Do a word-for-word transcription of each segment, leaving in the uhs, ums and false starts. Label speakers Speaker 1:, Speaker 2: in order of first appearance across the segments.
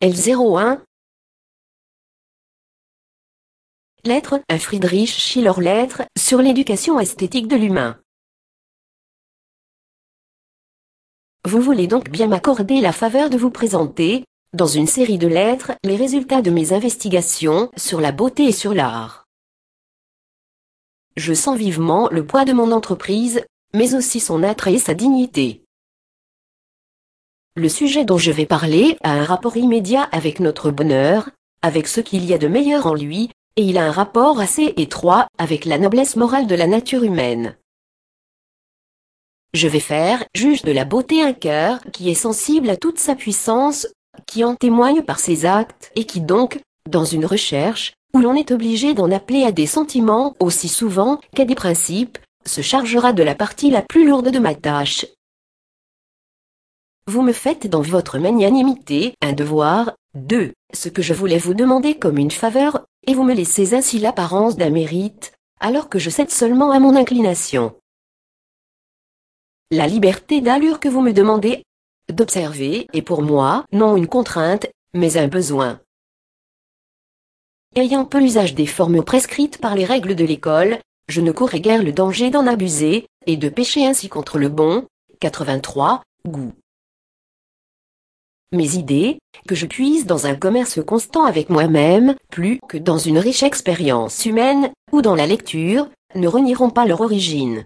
Speaker 1: L zéro un. Lettre un Friedrich Schiller. Lettre sur l'éducation esthétique de l'humain. Vous voulez donc bien m'accorder la faveur de vous présenter, dans une série de lettres, les résultats de mes investigations sur la beauté et sur l'art. Je sens vivement le poids de mon entreprise, mais aussi son attrait et sa dignité. Le sujet dont je vais parler a un rapport immédiat avec notre bonheur, avec ce qu'il y a de meilleur en lui, et il a un rapport assez étroit avec la noblesse morale de la nature humaine. Je vais faire juge de la beauté un cœur qui est sensible à toute sa puissance, qui en témoigne par ses actes et qui donc, dans une recherche, où l'on est obligé d'en appeler à des sentiments aussi souvent qu'à des principes, se chargera de la partie la plus lourde de ma tâche. Vous me faites dans votre magnanimité un devoir, deux, ce que je voulais vous demander comme une faveur, et vous me laissez ainsi l'apparence d'un mérite, alors que je cède seulement à mon inclination. La liberté d'allure que vous me demandez d'observer est pour moi non une contrainte, mais un besoin. Ayant peu l'usage des formes prescrites par les règles de l'école, je ne courrais guère le danger d'en abuser, et de pécher ainsi contre le bon, quatre-vingt-trois, goût. Mes idées, que je puise dans un commerce constant avec moi-même, plus que dans une riche expérience humaine, ou dans la lecture, ne renieront pas leur origine.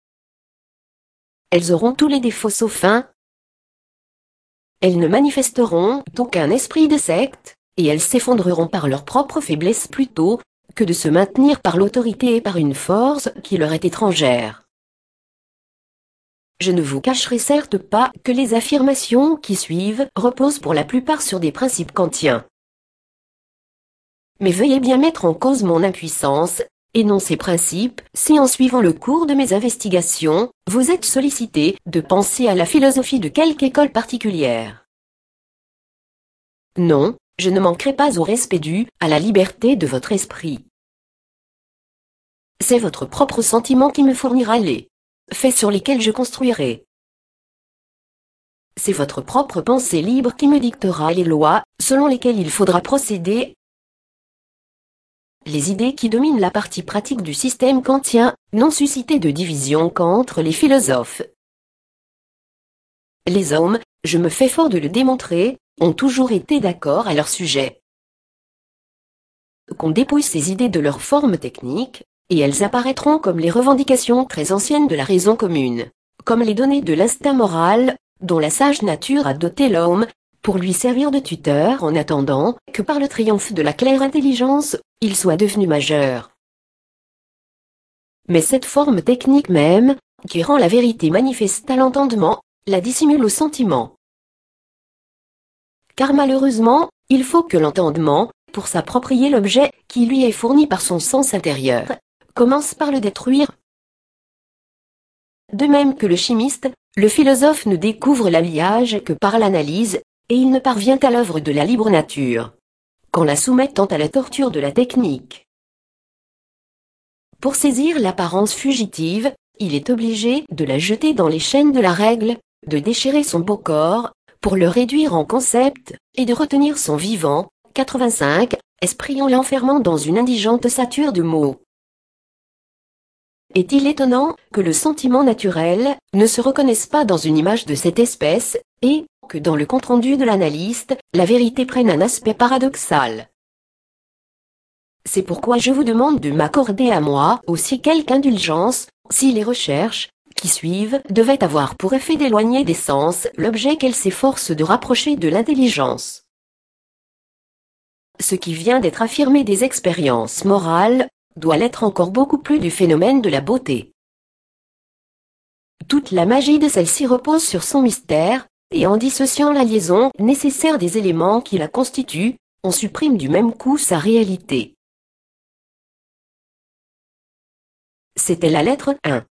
Speaker 1: Elles auront tous les défauts sauf un. Elles ne manifesteront aucun esprit de secte, et elles s'effondreront par leur propre faiblesse plutôt que de se maintenir par l'autorité et par une force qui leur est étrangère. Je ne vous cacherai certes pas que les affirmations qui suivent reposent pour la plupart sur des principes kantiens. Mais veuillez bien mettre en cause mon impuissance, et non ces principes, si en suivant le cours de mes investigations, vous êtes sollicité de penser à la philosophie de quelque école particulière. Non, je ne manquerai pas au respect dû à la liberté de votre esprit. C'est votre propre sentiment qui me fournira les faits sur lesquels je construirai. C'est votre propre pensée libre qui me dictera les lois selon lesquelles il faudra procéder. Les idées qui dominent la partie pratique du système kantien n'ont suscité de division qu'entre les philosophes. Les hommes, je me fais fort de le démontrer, ont toujours été d'accord à leur sujet. Qu'on dépouille ces idées de leur forme technique, et elles apparaîtront comme les revendications très anciennes de la raison commune, comme les données de l'instinct moral, dont la sage nature a doté l'homme, pour lui servir de tuteur en attendant que par le triomphe de la claire intelligence, il soit devenu majeur. Mais cette forme technique même, qui rend la vérité manifeste à l'entendement, la dissimule au sentiment. Car malheureusement, il faut que l'entendement, pour s'approprier l'objet qui lui est fourni par son sens intérieur, commence par le détruire. De même que le chimiste, le philosophe ne découvre l'alliage que par l'analyse, et il ne parvient à l'œuvre de la libre nature qu'en la soumettant à la torture de la technique. Pour saisir l'apparence fugitive, il est obligé de la jeter dans les chaînes de la règle, de déchirer son beau corps, pour le réduire en concept, et de retenir son vivant, quatre-vingt-cinq, esprit en l'enfermant dans une indigente ossature de mots. Est-il étonnant que le sentiment naturel ne se reconnaisse pas dans une image de cette espèce, et que dans le compte-rendu de l'analyste, la vérité prenne un aspect paradoxal? C'est pourquoi je vous demande de m'accorder à moi aussi quelque indulgence, si les recherches qui suivent devaient avoir pour effet d'éloigner des sens l'objet qu'elles s'efforcent de rapprocher de l'intelligence. Ce qui vient d'être affirmé des expériences morales doit l'être encore beaucoup plus du phénomène de la beauté. Toute la magie de celle-ci repose sur son mystère, et en dissociant la liaison nécessaire des éléments qui la constituent, on supprime du même coup sa réalité. C'était la lettre un.